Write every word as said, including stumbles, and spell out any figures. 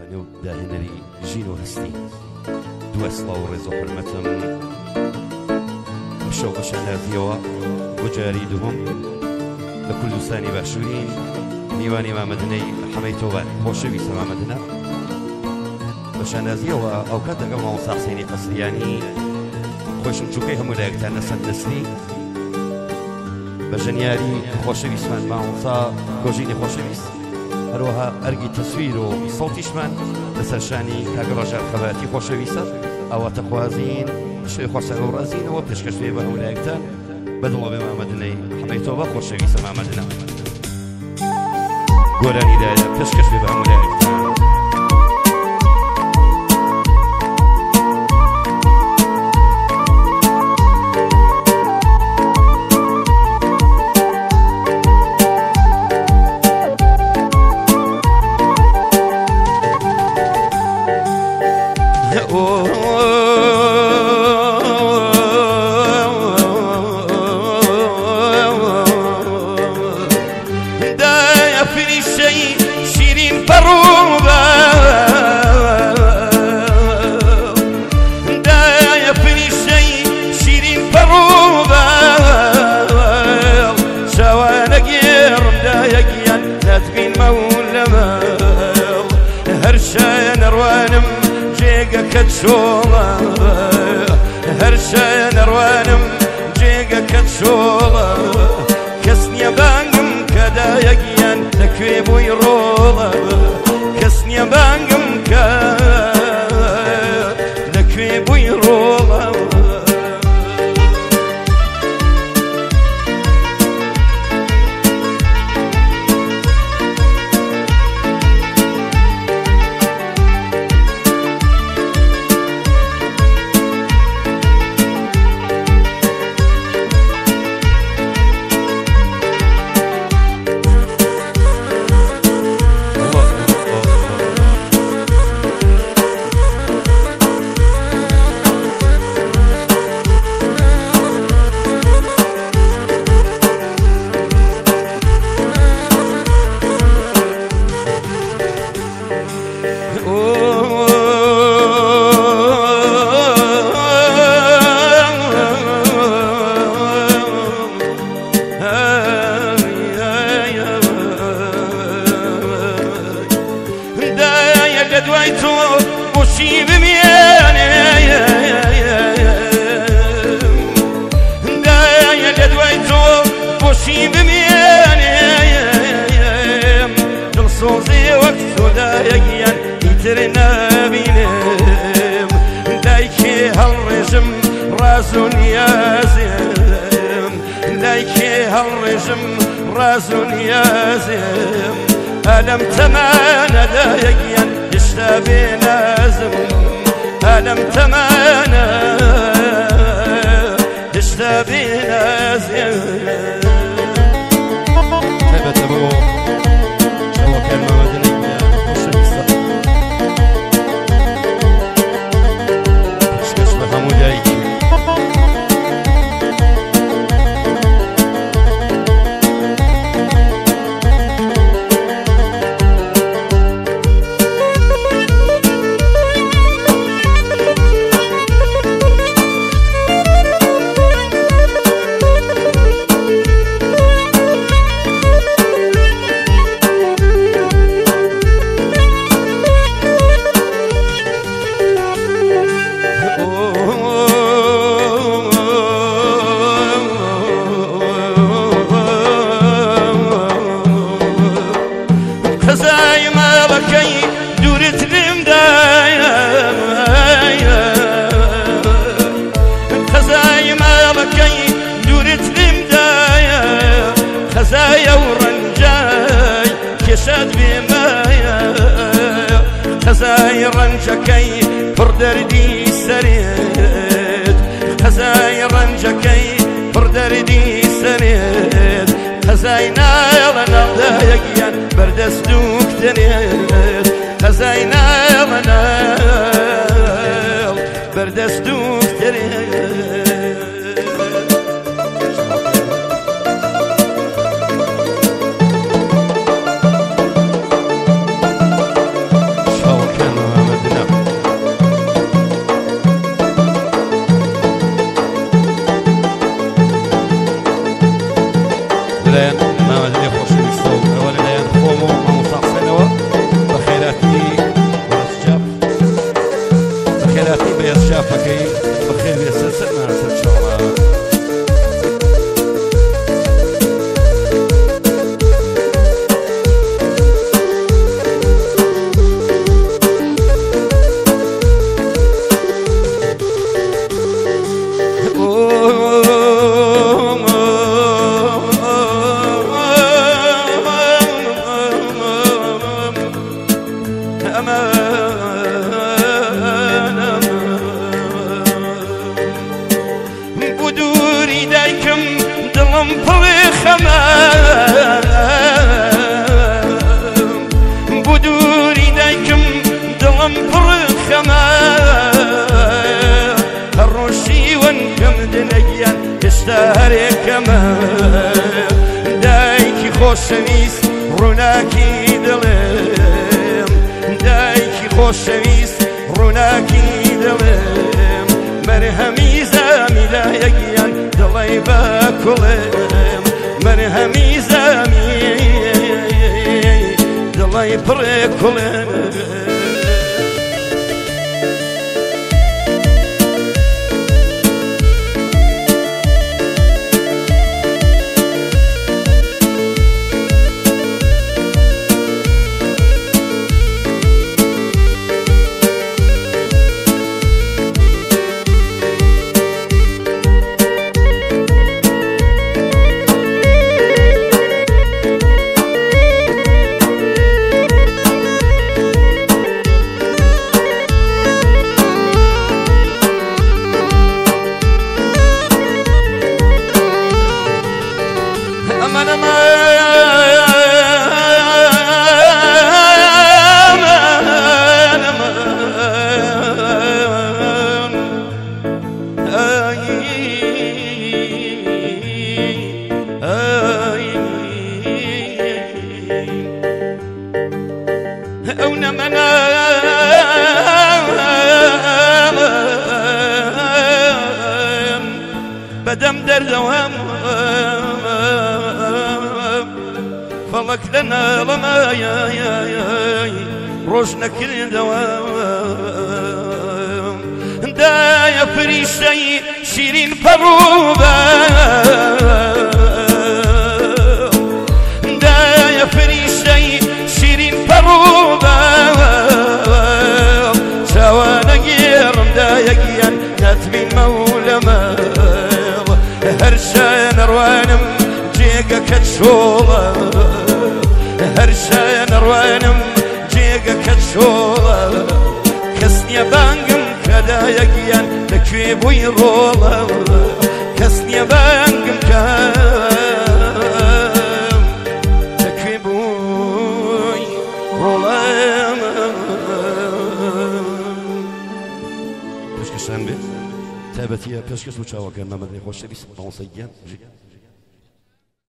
نێو داهێنەری ژین و هەستی دووە سڵاو و ڕێز و حرمەتم بەشەو بە شانازیەوە بۆ جاری دووەم لە کوردستانی باشوورین میوانی مامەدنەی حەمەی تۆبان خۆشەویستە مامەدنە بە شانازیەوە ئەو کات لەگەڵ مامۆستا حوسێنی قەسریانی خۆشم چووکەی هەموو لایەکتان لەسەر دەستی بە ژەنیاری خۆشەویستمان مامۆستا گۆژینی خۆشەویست هەروەها ئەرگی تەسویر و سەوتیشمان لەسەر شانی کاگە ڕەژان خەباتی خۆشەویستە ئەوە تەخوازین شوێ خۆشە و ڕازینەوە پێشکەش پێ بە هەولایەکتان بەدڵە بێ مامەدنەی حەمەی تۆبە خۆشەویستە مامەدنە گۆرانی دایە پێشکەش پێ بە هەولایەکتان كتشولا هرشا نروانم جيجا كتشولا كسنيا بانقم كدا يقيان لكويب ويرولا كسنيا بانقم كدا لكويب ويرولا دويتو وشي بمياني دايا دويتو وشي بمياني دلصوزي وقتو دايا يترنا بينام دايكي هالرجم رازو نيازم دايكي هالرجم رازو نيازم ألم تمانا دايا يشتبي لازم ألم تمانا يشتبي لازم ثبت أبو شو كان مامدني خۆشەویستە پێشکەش بە هەموو دایکی خزايا ورنجاي كشاد بمايا خزايا رنجكي بردردي سريد خزايا رنجكي بردردي سريد خزاينا يلنا دايقيان بردستوك تنيد خزاينا يلنا بردستوك تنيد بدوري دايكم دلم پڕی خەمام بدوري دايكم دلم پڕی خەمام هەڕۆژی وەنکەم دنەگیان هێشتا هەرێکەمە دایکی خۆشەویست ڕووناکی دڵێم دایکی خۆشەویست ڕووناکی دڵێم مەرهەمی زامی لایەکیان دڵی بە کوڵێم مەرهەمی زامی دڵی پڕێ کوڵێم ئەو نەمەنە بەدەم دەردەوام فەڵک لە ناڵەمایای ڕۆژ نەکردەوە دایە فریشتەی شیرین پەڕووبە دایە فریشتەی شیرین پەڕووبە چاوانە گێڕم دایەگیان ناتبین مەولەمە هەر شایە نەڕوانم جێگەکە چۆڵە هەر شایە نەڕوانم جێگەکە چۆڵە کەس نییە بانگم کە دایەگیان لەکوێ بووی ڕۆڵە کەس نییە بانگم کە لەکوێ بووی ڕۆڵە پێشکەشان بێت تایبەتیە پێشکەش و چاوەکە مەمەدەی خۆشەویست پانسەیگیان